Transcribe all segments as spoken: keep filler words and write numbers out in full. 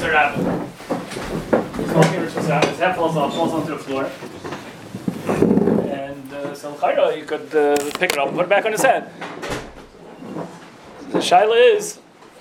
Hashanah. He's walking Rosh Hashanah. His head falls off, falls onto the floor. And uh, so Chayra, you could uh, pick it up and put it back on his head. The shaila is,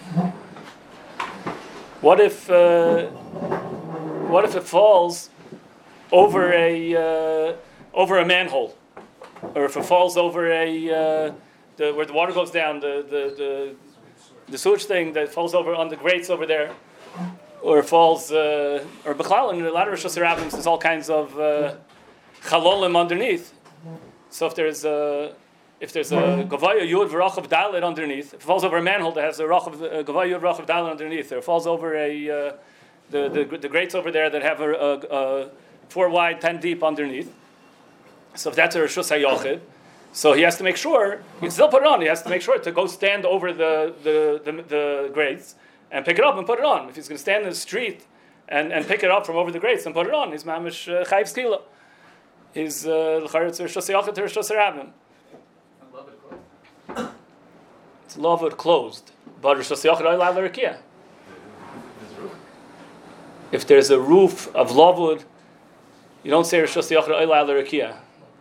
what if uh, what if it falls over a uh, over a manhole, or if it falls over a uh, the, where the water goes down, the the the, the sewage thing that falls over on the grates over there, or falls uh, or b'chlal in a lot of Rosh Hashanah there's all kinds of uh, chalolim underneath. So if there's a if there's a gavaya yud v'rachav dalet underneath, if it falls over a manhole that has a rachav uh, gavaya yud v'rachav dalet underneath, or it falls over a uh, the, the the grates over there that have a, a, a four wide, ten deep underneath. So if that's a reshus hayochid, so he has to make sure he can still put it on. He has to make sure to go stand over the the the, the grates and pick it up and put it on. If he's going to stand in the street and, and pick it up from over the grates and put it on, he's mamish uh, chayiv skila. He's l'charetz reshus hayochid to reshus harabim. It's lavud closed, but reshus hayochid oilad l'rekia. If there's a roof of lavud, you don't say reshus hayochid oilad l'rekia.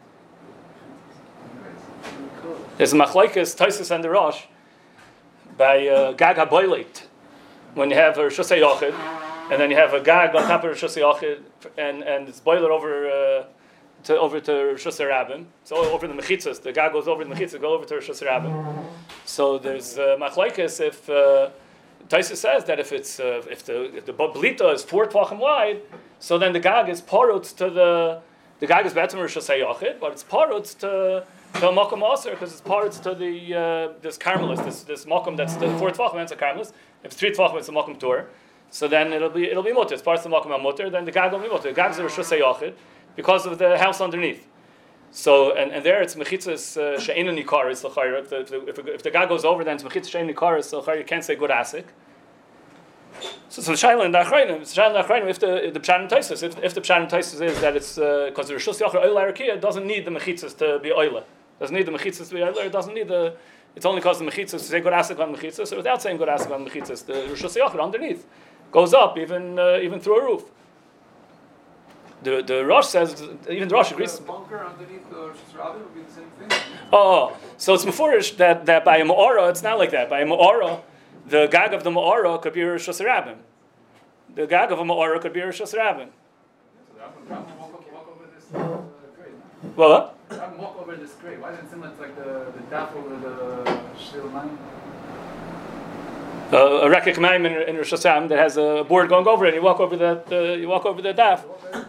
There's a machlokes Tosfos and the Rosh by uh, gag haboileit. When you have a reshus hayochid, and then you have a gag on top of reshus hayochid, and and it's boiler over uh, to over to reshus harabim. So over the mechitzas, the gag goes over the mechitzas, go over to reshus harabim. So there's uh, machlokes if uh, Tosfos says that if it's uh, if the if the blita is four tvachim wide, so then the gag is parut to the the gag is better reshus hayochid, but it's parut to to a makom aser because it's parut to the uh, this carmelis, this this makom that's the four tvachim, that's a carmelis. If it's three tvachim, it's a makom tur. So then it'll be it'll be mutter. It's part of the makom mutter. Then the gag will be mutter. The gag is a reshus hayochid because of the house underneath. So and, and there it's mechitzas she'einu nikaris l'chayra. If the if, if the gag goes over, then it's mechitzas she'einu nikaris l'chayra. You can't say good asik. So, so the shaila in the achrayim, the shaila in the achrayim, if the the pshat and Tosfos, if if the pshat and Tosfos is that it's because uh, the reshus hayochid oila rakia doesn't need the mechitzas to be oila. Doesn't need the mechitzas to be oila. It doesn't need the. It's only because the mechitzas to say good asik on mechitzas. So without saying good asik on mechitzas, the reshus hayochid underneath goes up even uh, even through a roof. The the Rosh says even the Rosh agrees. The bunker underneath the reshus harabim would be the same thing. Oh, so it's mefurish that, that by a ma'ara it's not like that. By a ma'ara, the gag of the ma'ara could be reshus harabim. The gag of a ma'ara could be reshus harabim. Well, what? I can walk over this grave. Why doesn't it seem like, like the the daf over the shil mayim? Uh, a rekek mayim in, in Rosh Hashanah that has a board going over it. You walk over that. Uh, you walk over the daf.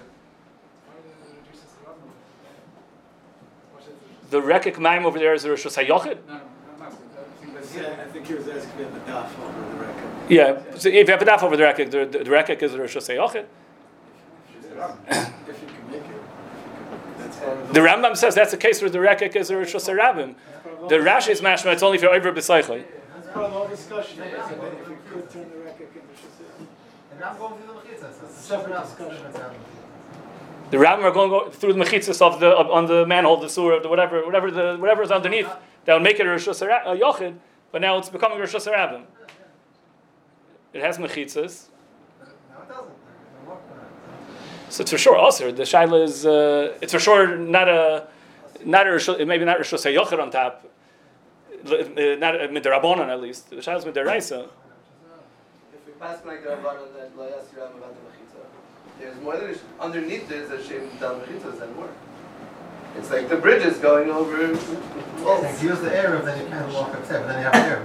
The rekek mayim over there is a reshus hayochid. No, no, I'm not. Yeah, I think he was asking about the daf over the record. Yeah, so if you have a daf over the rekek, the, the, the rekek is a reshus hayochid. If you can make it. That's part of the The Rambam says that's the case where the rekek is a reshus harabim. The Rashi is mashma. It's only for over b'saychay. That's part of the whole discussion. If you could turn the record into shasir. And I'm going through the mechitzas. That's a Separate discussion. The Rambam are going go through the mechitzas of the of, on the manhole, the sewer, the whatever, whatever the whatever is underneath that will make it a reshus hayochid. But now it's becoming a reshus harabim. It has mechitzas. No, it doesn't. So it's for sure also the shaila is uh, it's for sure not a not a reshus, maybe not reshus hayochid on top, not midrabanan at least. The shaila is midaraisa. If we pass like the Rabbanon that lo yasiram about the mechitza, there's more than a, underneath there's a shem dal mechitzas and more. It's like the bridge is going over walls. If you use the air, then you can't walk upstairs, but then you have air.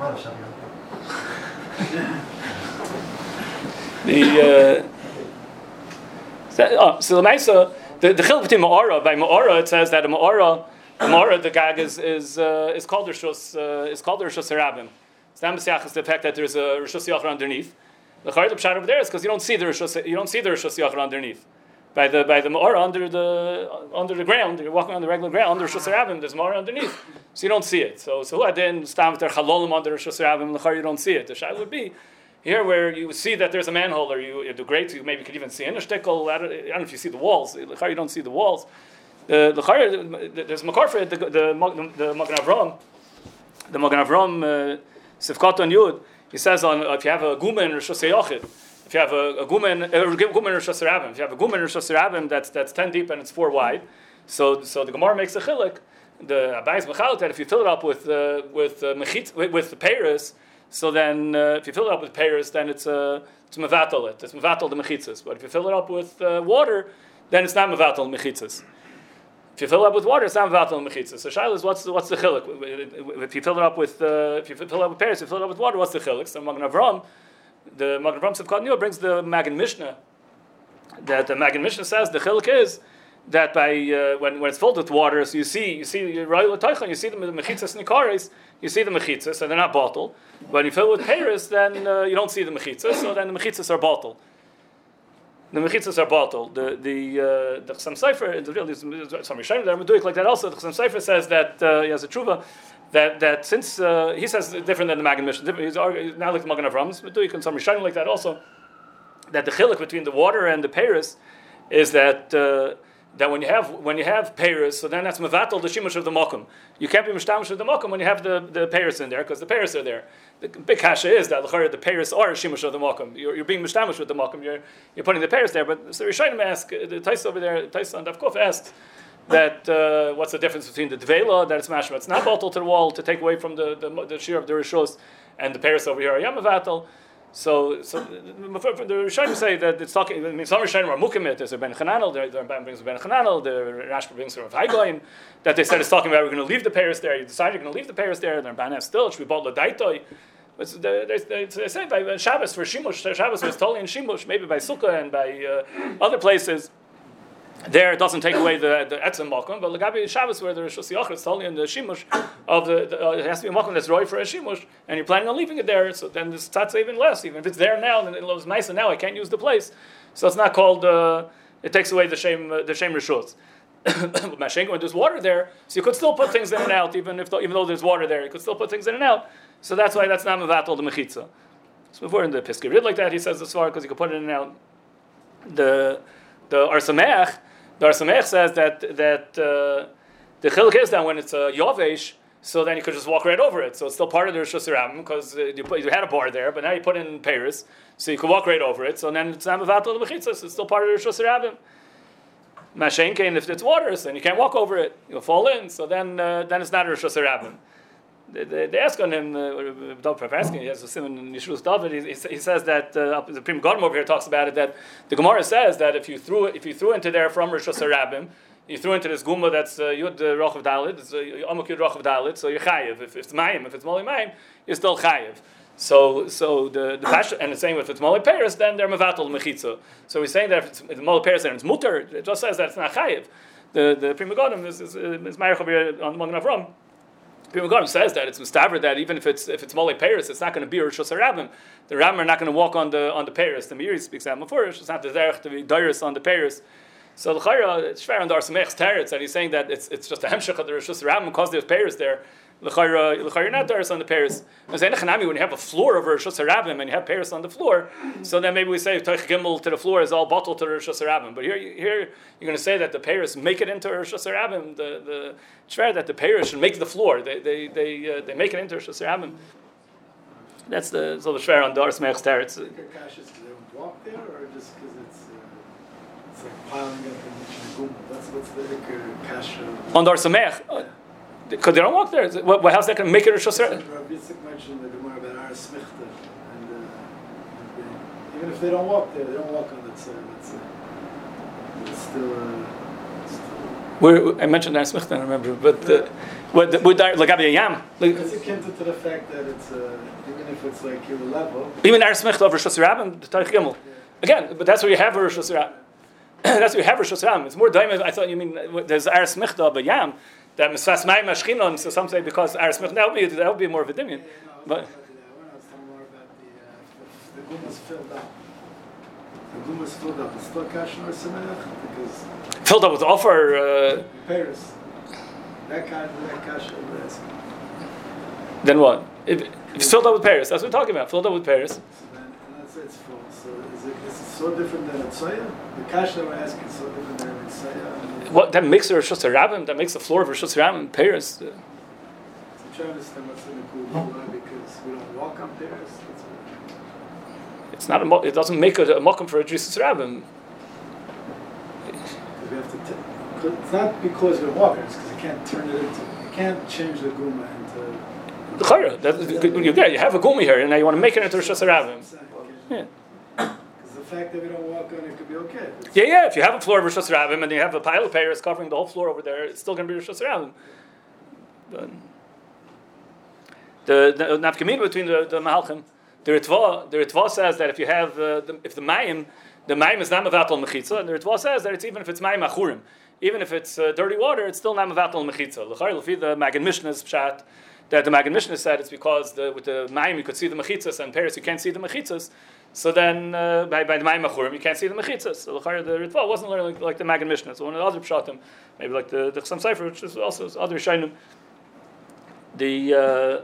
The uh, so, oh, so the Maisa, the the chiluk between Ma'ara, by Ma'ara it says that a Ma'ara, the Ma'ara, the gag is is uh, is called reshus uh, is called reshus harabim. It's not mesiach is the fact that there's a reshus hayochid underneath. The chayyim pshat over there is because you don't see the reshus you don't see the reshus hayochid underneath. By the by the Ma'ara under the under the ground, you're walking on the regular ground under reshus harabim. There's Ma'ara underneath, so you don't see it. So so who then stand with their chalolim under reshus harabim? The chayyim you don't see it. The shayla would be. Here, where you see that there's a manhole, or you the great, you maybe could even see in a shtickle. I don't, I don't know if you see the walls. You don't see the walls. The the there's makar for it. The the the Magen Avram, the Magen Avram uh, Sifkat on Yud. He says on if you have a guma in reshus hayochid, if you have a, a gumen, a gumen or Rosh Hashanah, if you have a gumen or Rosh Hashanah that's that's ten deep and it's four wide, so so the Gemara makes a chiluk. The Abayis Mechal that if you fill it up with uh, with uh, mechitz, with, with the Paris, so then uh, if you fill it up with Paris, then it's uh, it's mevatel it. It's mevatel the mechitzas. But if you fill it up with uh, water, then it's not mevatel mechitzas. If you fill it up with water, it's not mevatel mechitzas. So Shaila is what's the, what's the chiluk? If you fill it up with uh, if you fill it up with Paris, if you fill it up with water, what's the chiluk? So Magen Avram, the Magen Avram Sivkot Niyah brings the Magen Mishnah that the Magen Mishnah says the chiluk is that by uh, when when it's filled with water, so you see you see you see the mechitzas nikaris, you see the mechitzas, and they're not bottled. But when you fill it with Paris, then uh, you don't see the mechitzas, so then the mechitzas are bottled. The mechitzas are bottled. The the uh, the Chassam Sofer, the real some Rishonim that are doing like that also. The Chassam Sofer says that uh, he has a tshuva that that since uh, he says different than the Magen Mishnah. He's arguing, now like the Magen Avram, but doing some Rishonim like that also. That the chiluk between the water and the Paris is that. Uh, That when you have when you have Paris, so then that's mevatel the shimush of the makom. You can't be mishtamish of the makom when you have the, the Paris in there because the Paris are there. The big kasha is that the Paris are shimush of the makom. You're, you're being mishtamish with the makom. You're you're putting the Paris there. But so Rishonim ask the Tais over there, Tais on Davkov asked that uh, what's the difference between the Dvela that it's mashma, it's not bottled to the wall to take away from the the, the shear of the rishos, and the Paris over here are yamavatel. So, so the Rishonim say that it's talking. I mean, some Rishonim are mukimit. There's a Ben Chananel. There, there brings a Ben Chananel. The Rashba brings from Haigoin. That they said it's talking about we're going to leave the Paris there. You decide you're going to leave the Paris there. They're Ban still. Should we bought Ladaitoi? But they say by Shabbos for Shimush. Shabbos was totally in Shimush. Maybe by Sukkah and by uh, other places. There it doesn't take away the the etzem makom, but Lagabi Shabbos where there's Shus Yachid, it's totally in the shimush of the, the uh, it has to be a makom that's roy for a shimush, and you're planning on leaving it there, so then this tzatz even less. Even if it's there now, then it was nice, and now I can't use the place, so it's not called. Uh, it takes away the shame uh, the shame rishus. Mashenko, when there's water there, so you could still put things in and out, even if even though there's water there, you could still put things in and out. So that's why that's not mevatel the mechitza. So before in the Piskei Rid like that, he says this far because you could put it in and out. The the Arsameach. The Arsameach says that that uh, the chiluk is that when it's a yovesh, so then you could just walk right over it. So it's still part of the Rosh Hashanah because uh, you, put, you had a bar there, but now you put in Paris, so you could walk right over it. So then it's not mevatel the mechitzas. So it's still part of the Rosh Hashanah. Mashenkein, if it's water, so then you can't walk over it. You'll fall in. So then uh, then it's not a Rosh Hashanah. They, they, they ask on him, uh, Dov asking, he has a sim in Yishrus David. He, he says that uh, the Prim Godim over here talks about it. That the Gemara says that if you threw if you threw into there from Rosh Hashanah, you threw into this guma that's uh, Yud Rochav Dalit, it's Amuk Yud Rochav Dalit. So you're chayiv. If, if it's mayim, if it's moli mayim, you're still chayiv. So so the the pasha, and it's saying if it's moli Paris, then they're mevatel mechitza. So he's saying that if it's, if it's moli Paris, then it's mutter. It just says that it's not chayiv. The the Prim Godim is is, is Meir Chavir on Magen Avram. Prim Godim says that it's mustaver that even if it's if it's moli Paris, it's not going to be Rosh Hashanah. The Rabbim are not going to walk on the on the Paris. The Meiri speaks out before. It's not the derech to be dairis on the Paris. So the Chayra, it's fair on the Arsamech's teretz that he's saying that it's it's just a hemshech of the Rosh Hashanah because there's Paris there. The Chayra, the Chayra not dairis on the Paris. And saying when you have a floor over Rosh Hashanah and you have Paris on the floor, so then maybe we say Toich Gimel to the floor is all bottled to the Rosh Hashanah. But here, here you're going to say that the Paris make it into Rosh Hashanah. The the it's fair that the Paris should make the floor. They they they uh, they make it into Rosh Hashanah. That's the so the shver on the Arsamech's teretz. They don't walk there, or just because it's uh, it's like piling up in the gum. That's what's the ikar kasha. On the Arsamech, because they don't walk there. What, what how's that going to make it Rosh Hashanah? Rabbi Yitzchak mentioned the Gemara about Ar Smichta, and uh, even if they don't walk there, they don't walk on that side. It's, uh, it's still. Uh, it's still Where I mentioned Ar Smichta, I remember, but. Uh, With with like Abiyah Yam, because it came to the fact that it's uh, even if it's like your level. Even Ar Smichta over Rosh Hashanah, the Toich Gimel. Again, but that's where you have Rosh Hashanah. That's where you have Rosh Hashanah. It's more diamond. I thought you mean there's Ar Smichta of a Yam that Misfas Mayim Ashkinon. So some say because Ar Smichta that would be that would be more of a dimion. Yeah, no, but I was talking more about the uh, the gum is filled up. The gum is filled up. It's still kash or semelech because filled up with offer. Uh, Paris. That kind of that kash or risk. Then what? If, if it's filled up with Paris, that's what we're talking about. Filled up with Paris. So then, and that's it's full. So is it is it so different than a tzoya? The kash that we're asking is so different than a tzoya. What that makes a Rosh Hashanah, that makes the floor of Rosh Hashanah in Paris. Uh, So I'm trying to understand what's in the cool because we don't walk on Paris. That's what It's not a, mo- it doesn't make a, a mokum for a Drisas Rabbim. We have to t- it's not because we're walking, it's because you can't turn it into, you can't change the guma into... The chayra, that you get, you have a gumi here, and now you want to make it into Rishas Rabbim. Yeah. Because the fact that we don't walk on it could be okay. It's Yeah, yeah. If you have a floor of Rishas Rabbim and you have a pile of payers covering the whole floor over there, it's still going to be Rishas Rabbim. But the the nafkamina between the the Mahalchim, the Ritva, the Ritva says that if you have uh, the, if the mayim, the mayim is not mevatel mechitza, and the Ritva says that it's even if it's mayim achurim, even if it's uh, dirty water, it's still not mevatel mechitza. L'chayr l'fi the Magen Mishnah's pshat, that the Magen Mishnah said it's because the, with the mayim you could see the mechitzas and Paris you can't see the mechitzas. So then uh, by, by the mayim achurim you can't see the mechitzas. So the Ritva wasn't learning like, like the Magen Mishnah. So one of the other pshatim, maybe like the the Chassam Sofer, which is also other Rishonim, the uh,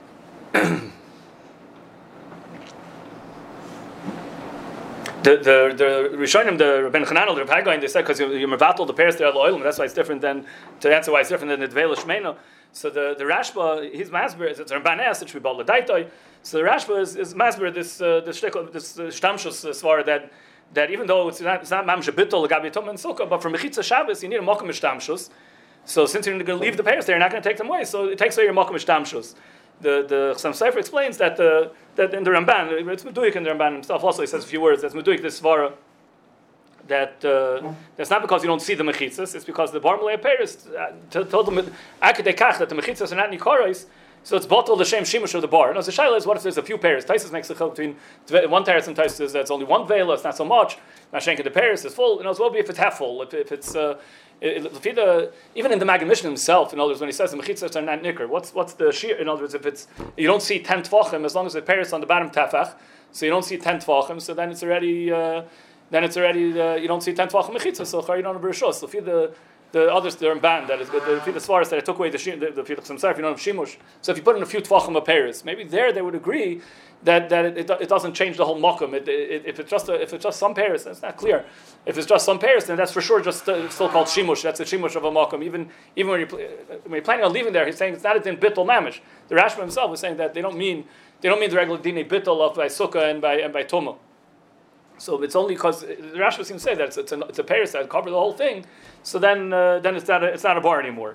The the the Rishonim, the Rabben Chananel, the Rabbi Haggai, they said because you're mevatel the pairs there al oilim, that's why it's different than to answer why it's different than the Dveil Shmeino. So the the Rashba, his masber is it's Ramban Es, it should be bal l'daitoi. So the Rashba is, is masber this uh, this shtickle, this uh, shtamshus uh, svar that that even though it's not it's not mamshe bittul l'gabi tum and sukkah, but for mechitza Shabbos you need a mokum shtamshus. So since you're going to leave the pairs there, you're not going to take them away. So it takes away your mokum shtamshus. The the Chassam Sofer explains that the that in the Ramban, it's Meduik in the Ramban himself also, he says a few words, that's Meduik, this Svara, that uh, that's not because you don't see the mechitzas, it's because the Bar Malay Paris uh, told them Akadekach that the mechitzas are not nikoros, so it's bottled the shem shimush of the bar. No, the shaila is what if there's a few pairs? Taisus makes a chiluk between one teres and Taisus that's only one veil, it's not so much. Mashenka the Paris is full, you know, as well be if it's half full, if, if it's uh, It, it, the, even in the Magen Mishnah himself, in other words, when he says the mechitzas are not nicker, what's what's the shear? In other words, if it's you don't see ten tvachim as long as the paris on the bottom tafach, so you don't see ten tvachim, so then it's already uh, then it's already uh, you don't see ten tvachim mechitzas, so you don't have bereshos. So for the the others they're in band that is good. The the svaras that I took away the the the Fiduch Samsar, you don't have shimush. So if you put in a few tvachim of paris, maybe there they would agree that that it, it, it doesn't change the whole mokum. It, it, if it's just a, if it's just some pairs, it's not clear. If it's just some pairs, then that's for sure just uh, still called shimush. That's a shimush of a mokum. Even even when you're when you're planning on leaving there, he's saying it's not a din bittul mamish. The Rashba himself was saying that they don't mean they don't mean the regular din bittul of by sukkah and by and by tumah. So it's only because the Rashba seems to say that it's, it's a it's a pairs that cover the whole thing. So then uh, then it's not a, it's not a bar anymore.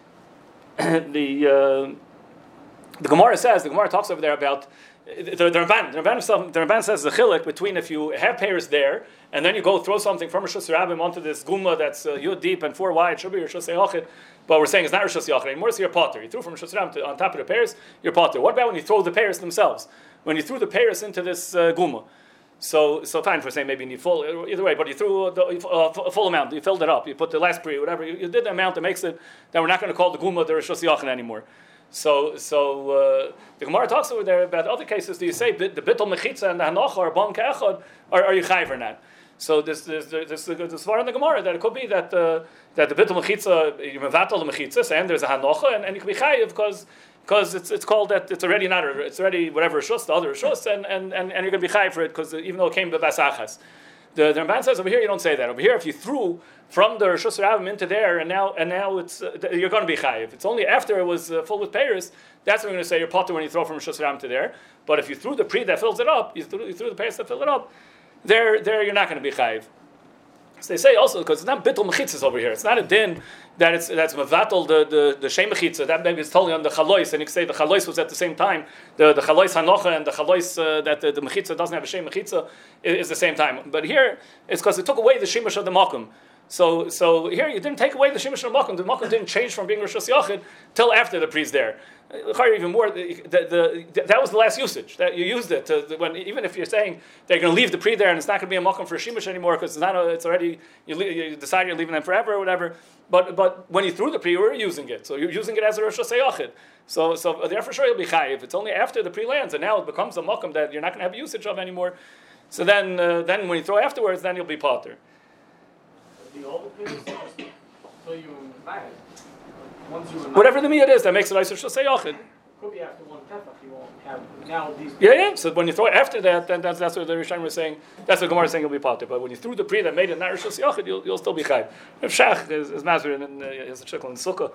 the uh, the Gemara says the Gemara talks over there about. The, the Ramban, the Ramban himself, the Ramban says the chiluk between if you have pairs there and then you go throw something from Rishus Rabbim onto this guma that's uh, yud deep and four wide, should be Rishus Yachid, but we're saying it's not Rishus Yachid anymore. It's your potter. You threw from Rishus Rabbim to, on top of the pairs, your potter. What about when you throw the pairs themselves? When you threw the pairs into this uh, guma, so so fine for saying maybe you need full either way, but you threw the, uh, a full amount. You filled it up. You put the last pre, whatever you, you did the amount that makes it. Then we're not going to call the guma the Rishus Yachid anymore. So, so uh, the Gemara talks over there about other cases. Do you say the bittul mechitza and the hanocha or bon ke'echad, or are you chayv or not? So this this this this far in the Gemara that it could be that uh, that the bittul mechitza you mevatel the mechitzas and there's a hanocha and, and you can be chayv because because it's it's called that it's already not a, it's already whatever shus the other shus and, and, and, and you're going to be chayv for it because even though it came to basachas. The, the Ramban says over here you don't say that. Over here, if you threw from the Rishus Rabbim into there, and now and now it's uh, you're going to be chayiv. It's only after it was uh, full with payers that's when we're going to say you're potter when you throw from Rishus Rabbim to there. But if you threw the pre that fills it up, you threw, you threw the payers that fill it up, there there you're not going to be chayiv. So they say also because it's not bittul mechitzas over here. It's not a din that it's that's mevatel the the the shem mechitza. That maybe it's totally on the chalois, and you can say the chalois was at the same time. The the chalois hanocha and the chalois uh, that the, the mechitza doesn't have a shem mechitza is, is the same time. But here it's because it took away the shemush of the makom. So so here you didn't take away the shemush of the makom. The makom didn't change from being Rishus Yachid till after the priest there. Even more, the, the, the, that was the last usage that you used it. To, when even if you're saying they're going to leave the pre there and it's not going to be a makom for a shemush anymore because it's not a, it's already you, you decide you're leaving them forever or whatever. But but when you threw the pre, you were using it, so you're using it as a Rishus Yachid. So so therefore sure you'll be chayiv. It's only after the pre lands and now it becomes a makom that you're not going to have usage of anymore. So then uh, then when you throw afterwards, then you'll be potter. The old pairs just until you buy it. Once you Whatever the miyad is, that makes it nicer to say yachid. Could be after one tefach, you won't have now these. Yeah, yeah. So when you throw it after that, then that's that's what the Rishonim was saying. That's what Gemara is saying you'll be potter. But when you threw the pre that made it not Rishus Yachid, you'll you'll still be chayv. If Shach is, is master and uh, he has a chickle in Sukkah,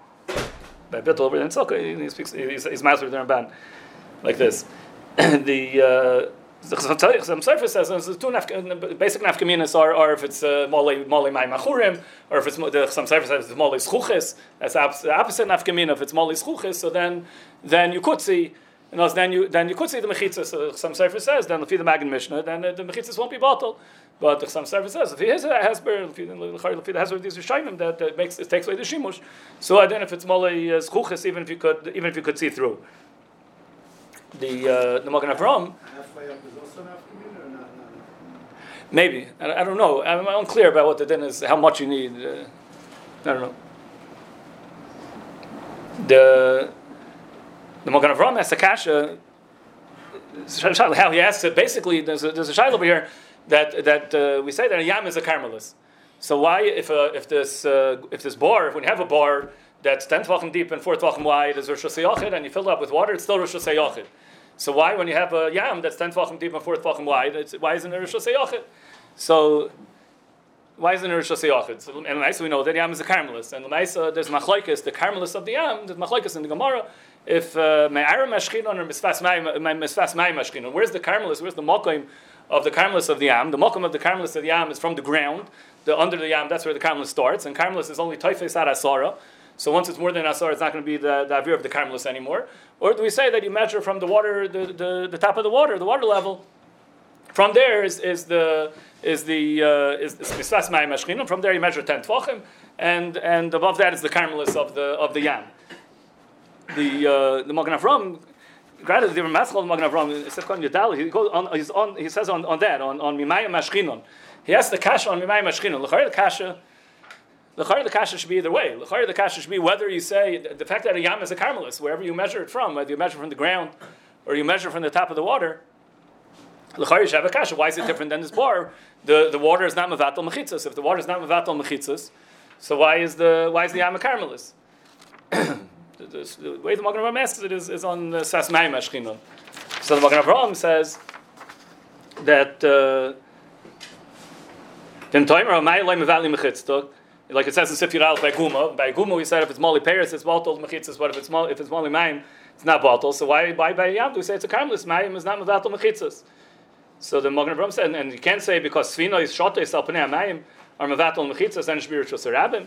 by Bittul over in Sukkah, he, he speaks. He's, he's master in Ramban, like this. the uh, The Chassam Sofer says there's two naf- basic nafkaminas are, are if it's mole mole mai machurim, or if it's the Chassam Sofer says it's mole schuches. That's the opposite nafkamina. If it's mole schuches, so then then you could see, you know, then you then you could see the mechitzas. So Chassam Sofer says then if you the Magen Mishnah, then uh, the mechitzas won't be bottled. But the Chassam Sofer says if he has a hasber, if he has these rishayim that uh, makes it takes away the shimush. So then if it's mole schuches, even if you could even if you could see through the uh, the Magen Avraham. Halfway up is also an afternoon or not? not Maybe. I, I don't know. I'm unclear about what the din is, how much you need. Uh, I don't know. The the Magen Avraham asks the kasha, how he asks it, basically, there's a, there's a shayla over here that that uh, we say that a yam is a carmelis. So why, if uh, if this uh, if this bar, if we have a bar that's ten tvachim deep and four tvachim wide, is Rosh Hashanah, and you fill it up with water, it's still Rosh Hashanah. So why, when you have a yam that's ten tvachim deep and four tvachim wide, it's, why isn't it Rosh Hashanah? So why isn't it Rosh Hashanah? So, and L'maisa we know that yam is a carmelis, and L'maisa there's machlokes, the carmelis of the yam, there's machlokes in the Gemara. If me'ara mashchinon or misfas mai mashchinon, where's the carmelis? Where's the mokim of the carmelis of the yam? The mokim of the carmelis of the yam is from the ground. The under the yam, that's where the carmelis starts, and carmelis is only toifes ad asara. So once it's more than asar, it's not going to be the, the avir of the carmelis anymore. Or do we say that you measure from the water, the, the, the top of the water, the water level? From there is, is the is the uh, is misfas mai mashchinon. From there you measure ten tvachim, and and above that is the carmelis of the of the yam. The uh, the Magen Avraham, granted the Maschal Magen Avraham, it says on Yadal, he goes on, he's on, he says on, on that on on Mimayim Mashchinon. He has the kasha on Mimayim Mashchinon. L'chayr the kasha, l'chayr the kasha should be either way. L'chayr the kasha should be whether you say the fact that a yam is a carmelis, wherever you measure it from, whether you measure from the ground or you measure from the top of the water. L'chayr you should have a kasha. Why is it different than this bar? The the water is not mevatel mechitzas. If the water is not mevatel mechitzas, so why is the why is the yam a carmelis? The, the, the way the Magen Avraham asks it is, is on the Sas Mai Mashchinon. So the Magen Avraham says that like it says in Sifir Al by Guma. By Guma we said if it's Moli Paris it's Baltol Mechitzas, but if it's Moli, if it's Moli Maim it's not Baltol. So why why by Yam do we say it's a Karmelis? Maim is not Mevatel Mechitzas. So the Magen Avraham said, and, and you can't say because Svina is Shotei Salpanei Maim are Mevatel Mechitzas and Shbir Shosarabim.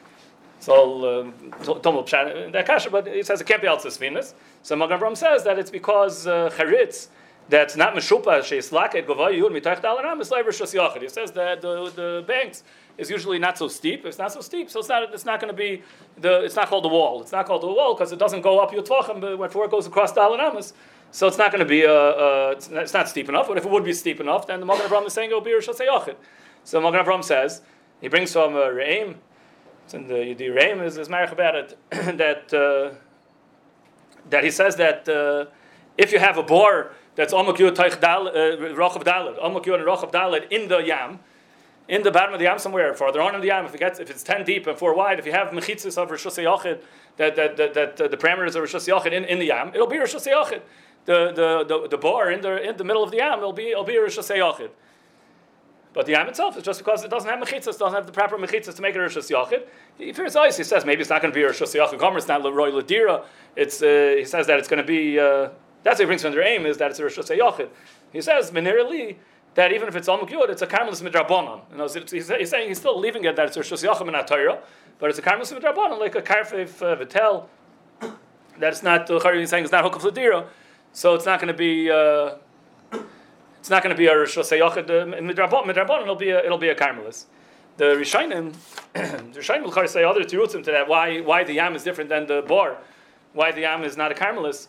So Tomol Pshat that kasha, but he says it can't be also Svinas. So Magen Avraham says that it's because uh, Charitz that's not Meshupa Sheislaket Govay Yud Mitach Dalaram is Leiber Shos Yachid. He says that the the banks is usually not so steep. It's not so steep, so it's not it's not going to be the it's not called the wall. It's not called the wall because it doesn't go up Yud Tvachim before it goes across Dalaramas. So it's not going to be a, a it's, not, it's not steep enough. But if it would be steep enough, then the Magen Avraham is saying it will be Rosh Yachid. So Magen Avraham says he brings from uh, Re'im. And the the Re'im is, is marich about it that uh, that he says that uh, if you have a bore that's Amok Yud Taich Dal Rochav Dalet, Amok Yud and Rochav Dalet in the Yam, in the bottom of the Yam somewhere, farther on in the Yam, if it gets if it's ten deep and four wide, if you have mechitzas of Rosh Yachid, that that that, that uh, the parameters of Rosh Yachid in, in the Yam, it'll be Rosh Yachid. The the the the bore in the in the middle of the Yam, it'll be it'll be Rosh Yachid. But the yam itself is just because it doesn't have mechitzas, doesn't have the proper mechitzas to make it a Rosh Yachid. He fears ice. He says maybe it's not going to be a Rosh Yachid Gomer. It's not Leroy Ladira. It's uh, he says that it's going to be. Uh, that's what he brings from their aim is that it's a Rosh Yachid. He says minerally that even if it's Amuk Yud, it's a Karmelis Midrabanan. You know, so he's, he's saying he's still leaving it that it's a Rosh Yachid Minat Torah, but it's a Karmelis Midrabanan like a Karfev uh, Vitel. That it's not. Uh, he's saying it's not Hukav Ladira, so it's not going to be. Uh, It's not going to be a Rosh Yachid midrabanan. Midrabanan it'll be a, it'll be a Karmelis. The Rishonim, the Rishonim will say other tirutzim to that. Why why the yam is different than the bar? Why the yam is not a Karmelis?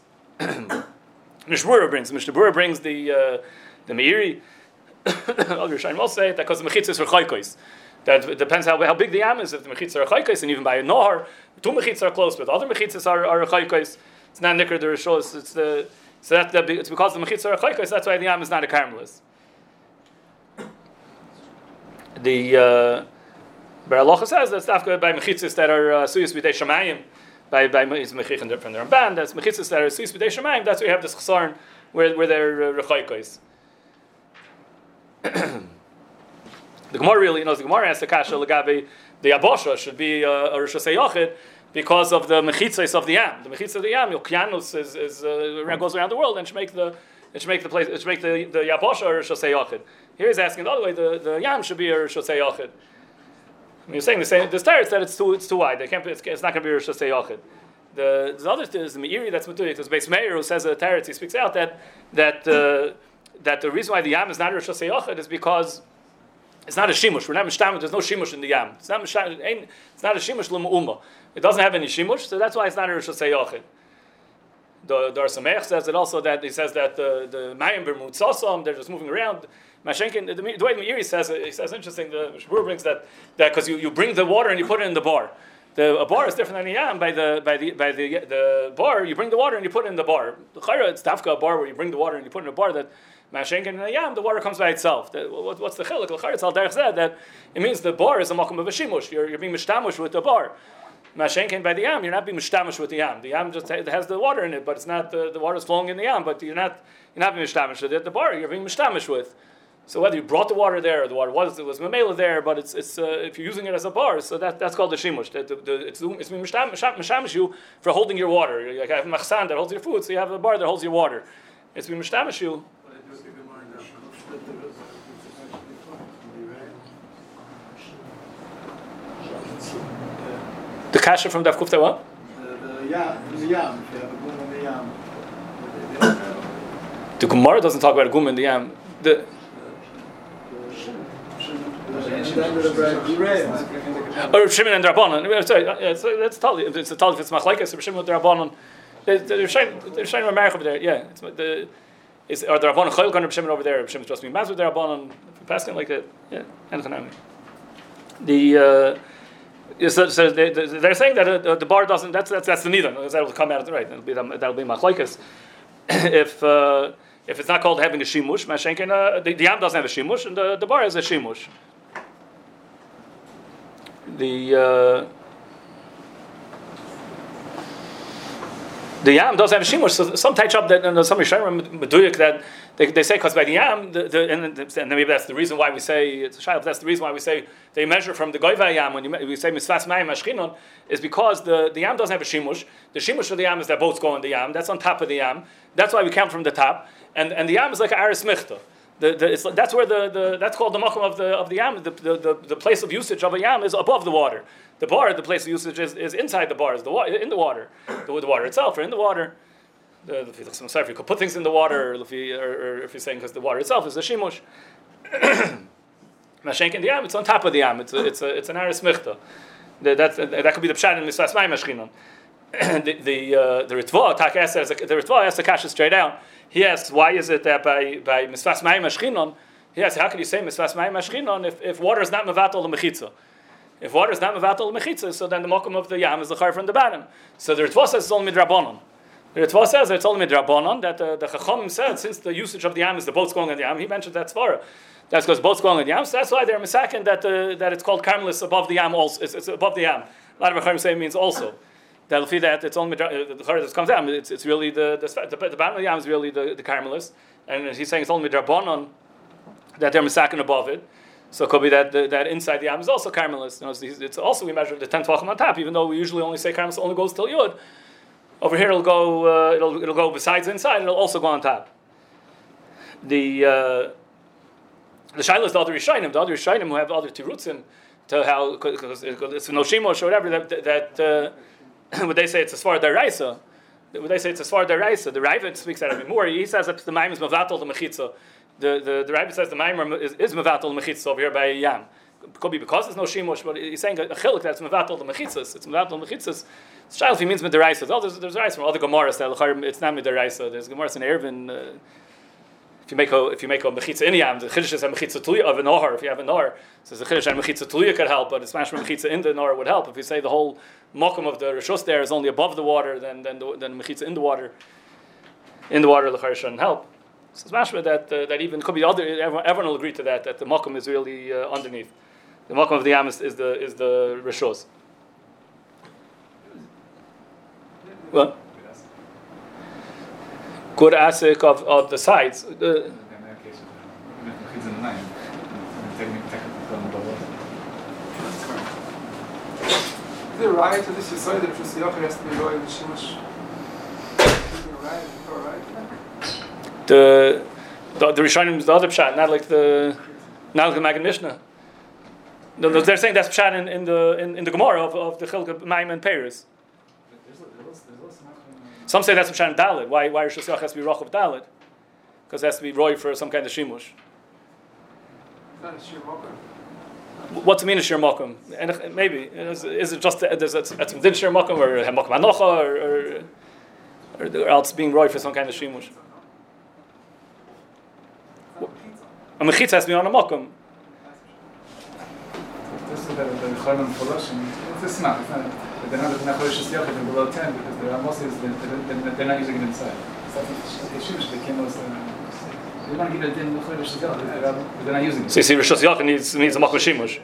Mishnah brings Mishnah brings the uh, the Meiri. Other Rishonim will say that because the mechitzas are chaykos. That it depends how how big the yam is. If the mechitzas are chaykos, and even by a nohar, two mechitzas are close, but other mechitzas are are chaykos. It's not nikr the rishos. It's the So that, that it's because the mechitzah are chaykos. That's why the yam is not a karmelis. The uh, Bar Halacha says that's after by mechitzas that are suyus b'dei shamayim, by by is mechichin from their Ramban. That's mechitzas that are suyus b'dei shamayim. That's where you have this chasarn where where they're uh, chaykos. The Gemara really, you know, the Gemara asks the kasha legabe the abosha should be uh, a Rosh Yachid. Because of the mechitzas of the yam, the mechitzas of the yam, Yokyanus is, is uh, goes around the world and should make the it should make the place, it should make the the Yabosha or Rosh Yochid. Here he's asking the other way, the, the Yam should be a Rosh Yochid. I mean, you're saying the same. The Teretz that it's too it's too wide. They can't. It's, it's not going to be Rosh Yochid. The the other thing is the Meiri that's Meturik. There's Beis Meir who says the Teretz. He speaks out that that uh, that the reason why the Yam is not a Rosh Yochid is because it's not a shimush. We're not mishtamesh. There's no shimush in the Yam. It's not mishtamesh. It's not a shimush l'ma'uma. It doesn't have any shimush, so that's why it's not a Rosh Yochid. The the Or Sameach says it also that he says that the the Mayim b'mutzasam they're just moving around. Mashenkin, the, the way Meiri says it, he says interesting. The Shmuel brings that that because you, you bring the water and you put it in the bar. The a bar is different than a yam. By the by the by the the bar you bring the water and you put it in the bar. The chayra it's dafka a bar where you bring the water and you put it in a bar. That Mashenkin in a yam the water comes by itself. The, what, what's the chiluk? The chayra it's al derech zeh that it means the bar is a makom of a shimush. You're you're being mishtamush with the bar. Mashenkin by the yam, you're not being mishtamish with the yam. The yam just has the water in it, but it's not the, the water is flowing in the yam. But you're not you're not being mishtamish with it. The bar you're being mishtamish with. So whether you brought the water there or the water was it was memela there, but it's it's uh, if you're using it as a bar, so that that's called the shimush. The, the, the, it's it's being mishtamish you for holding your water. Like I have a machsan that holds your food, so you have a bar that holds your water. It's being mishtamish you. The kasha from Daf Kufta what? The, the yam, in the yam, if you have a gum in the yam. The Gemara doesn't talk about a gum in the yam. The or Shimon and Rabbanon. Sorry, that's totally. It's a totally. If it's machlekes or Shimon and Rabbanon, they're showing they're showing a mark over there. Yeah, it's the is are the Rabbanon chayil going to Shimon over there? Shimon just being mad with the Rabbanon, passing like that. Yeah, and the. Uh, So, so they, they're saying that uh, the bar doesn't. That's that's that's the nidan. That will come out right. That'll be that'll be machlekes. If uh, if it's not called having a shimush, mashenkin uh, the, the yam doesn't have a shimush, and the, the bar has a shimush. The uh, the yam does have a shimush. So some touch up that and some rishonim meduyik that they, they say because by the yam the, the, and, and maybe that's the reason why we say it's a shayla. That's the reason why we say they measure from the goyva yam when you, we say misvas mayim ashchinon is because the, the yam doesn't have a shimush. The shimush of the yam is that boats go in the yam. That's on top of the yam. That's why we count from the top. And and the yam is like an aris michta. The, the, it's, that's where the, the that's called the makom of the of the yam. The, the, the, the place of usage of a yam is above the water. The bar, the place of usage is, is inside the bar, is the wa- in the water, the, the water itself, or in the water. The, the, the, sorry, if you could put things in the water, or if, you, or, or if you're saying because the water itself is a shimush. Mashenk in the yam, it's on top of the yam. It's a, it's a, it's an aris michta. That that could be the pshat in misvas mayim ashchinon. The the uh, the Ritva Tak asks the Ritva asks the kasha straight out. He asks why is it that by by misvas mayim ashchinon he asks how can you say misvas mayim ashchinon if if water is not mevatel the mechitza. If water is not mevatel the mechitza, so then the mokum of the yam is the chayr from the bottom. So the Ritva says it's only midrabanon. The Ritva says it's only midrabanon that the, the Chachamim said since the usage of the yam is the boats going in the yam. He mentioned that svara. That's because boats going in the yam. So that's why they're misaken that uh, that it's called karmelis above the yam. Also, it's, it's above the yam. A lot of Chachamim say it means also. That that it's only uh, the chayr that comes down. It's, it's really the the, the, the bottom of the yam is really the, the karmelis, and he's saying it's only midrabanon that they're misaken above it. So it could be that the, that inside the yam is also karmelis. You know, it's, it's also we measure the ten tvachim on top, even though we usually only say karmelis only goes till yud. Over here it'll go uh, it'll it'll go besides inside. It'll also go on top. The uh, the shaila is the other rishonim. The other rishonim who have other tirutzim to how because it's no shimosh or whatever that that. Uh, would they say it's a svar deraisa? Would they say it's a svar deraisa? The Ravid speaks out of it more. He says that the ma'im is mevatel the mechitza. The the the Ravid says the ma'im is, is mevatel the mechitza over here by yam. It could be because there's no shimush, but he's saying a chiluk that's mevatel the mechitzas. It's mevatel the mechitzas. Shail if he means midiraisa. Oh, there's there's rice from other gemaras that it's not midiraisa. There's gemaras in Erevin. Uh, if you make a if you make a mechitza in yam, the chiddush is a mechitza tuya of a nor. If you have a nor, so the chiddush and mechitza tuya could help, but a smash mechitza in the nor would help. If you say the whole mokum of the rishus there is only above the water, then then the, then mechitza in the water, in the water the chayr shouldn't help. So smash that uh, that even could be other. Everyone, everyone will agree to that that the mokum is really uh, underneath. The mokum of the yam is, is the is the rishus. What? Good asik of, of the sides. The, Is it right to this side that Rosh Yochid has to be right with Shimush? Is it right? Is it all right? the the, the Rishonim is the other pshat, not like the not like the Maggid Mishnah. No, no, they're saying that's pshat in, in the in, in the Gemara of, of the Chiluk of Maim and Peres. Some say that's pshat in Dalit. Why why Rosh Hashanah has to be roch of Dalit? Because it has to be roy for some kind of shimush. Not a sheer mocker. What's the mean of shir makom? And maybe is, is it just there's a some din shir makom or makom anocha or or, or or else being roy for some kind of shimush? A mechitza has to be on a makom. This is the the Chayman Poloshin. It's not. It's not. They're not they're not Chodesh Yachid and below ten because the Ramos is they're, they're not using it inside. So the Shimush they came most. They want to give it din the Chodesh Yachid. They're not using it. So you see, Rosh Hashanah needs needs a makom shimush.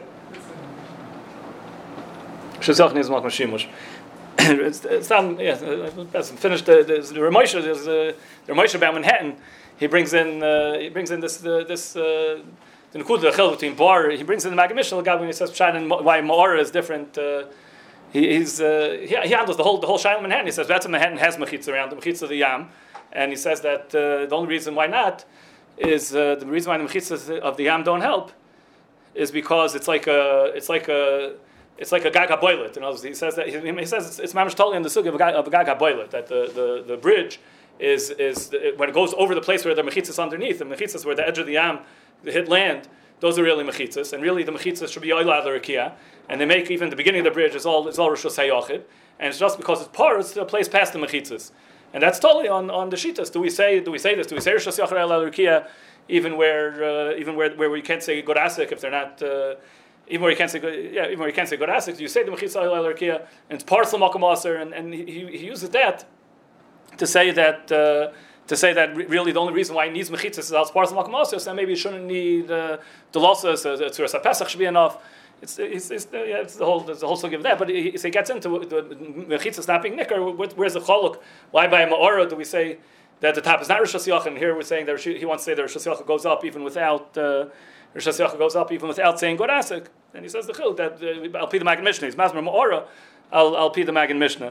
Rosh Hashanah needs a makom shimush. It's it's not yeah. Let's finish the the, the Ramosha. There's the Ramosha about Manhattan. He brings in uh, he brings in this uh, this. Uh, The Nekuda, the chil between bar, he brings in the Maggid Mishnah when he says Pshat and why Ma'ora is different. Uh, he, he's uh, he, he handles the whole the whole Shaila Manhattan. He says that's Manhattan has mechitza around the mechitza of the Yam, and he says that uh, the only reason why not is uh, the reason why the mechitzas of the Yam don't help is because it's like a it's like a it's like a gag haboilet. In other words, he says that he, he says it's, it's mamish totally in the sugi of a gag, of a gag haboilet, that the, the, the bridge is is the, when it goes over the place where the mechitzas underneath, the mechitzas where the edge of the Yam the hit land, those are really mechitzas, and really the mechitzas should be oilad l'rakia, and they make even the beginning of the bridge is all is all Rosh Hashanah, and it's just because it's par, it's a place past the mechitzas, and that's totally on, on the shitas. Do we say do we say this? Do we say Rosh Hashanah l'rakia even where uh, even where where we can't say godasik if they're not uh, even where you can't say yeah even where you can't say godasik? Do you say the mechitzas l'rakia and it's par l'makom aser, and and he, he uses that to say that. Uh, To say that really the only reason why it needs mechitzas is as part of makom aser, so maybe it shouldn't need uh, the losses. Tzuras Pesach should be enough. It's it's, it's, yeah, it's the whole there's the whole story of that. But he, so he gets into the mechitzas not being nicker. Where's the chaluk? Why by Ma'ora do we say that the top is not Rosh Hashanah? And here we're saying that he wants to say that Rosh Hashanah goes up even without uh, Rosh Hashanah goes up even without saying God Asik. And he says the chil that uh, I'll pay the Maggid Mishnah. He's Masmer Ma'ora. I'll I'll pay the Maggid Mishnah.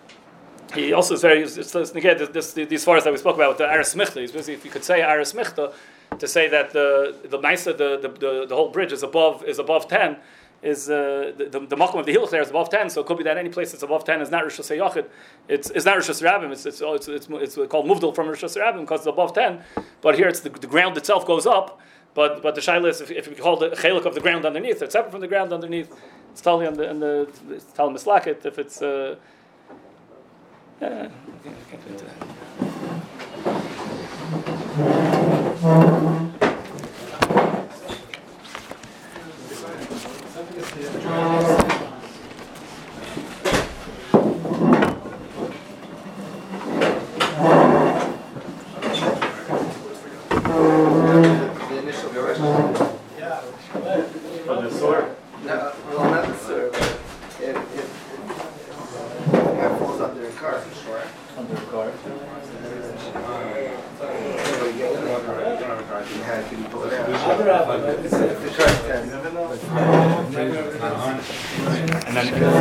He also is very, it's, it's, again, this, this, these fars that we spoke about, the Aris Michta, if you could say Aris Michta, to say that the the nicer, the, the, the, the whole bridge is above is above ten, is uh, the, the, the makom of the hilch there is above ten, so it could be that any place that's above ten is not Rosh Hashanah, it's, it's not Rosh Hashanah, it's, it's, it's, it's, it's called Muvdal from Rosh Hashanah because it's above ten, but here it's the, the ground itself goes up, but but the shaila is, if, if we call the chelik of the ground underneath, it's separate from the ground underneath, it's totally on the, on the it's totally mislakit, if it's, uh, Yeah, I can't get into that. The initial direction. Yeah. From the sword? No, well, not the sword, but if, if, if it falls under a car, sure. Under a car. Yeah, can you pull it out? If the car's ten. And then